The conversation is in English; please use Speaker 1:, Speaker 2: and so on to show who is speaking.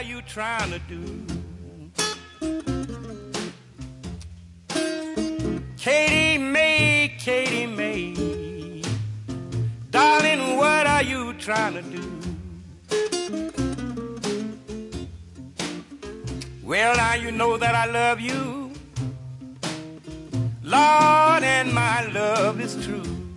Speaker 1: you trying to do? Katie May, darling, what are you trying to do? Well, now you know that I love you, Lord, and my love is true.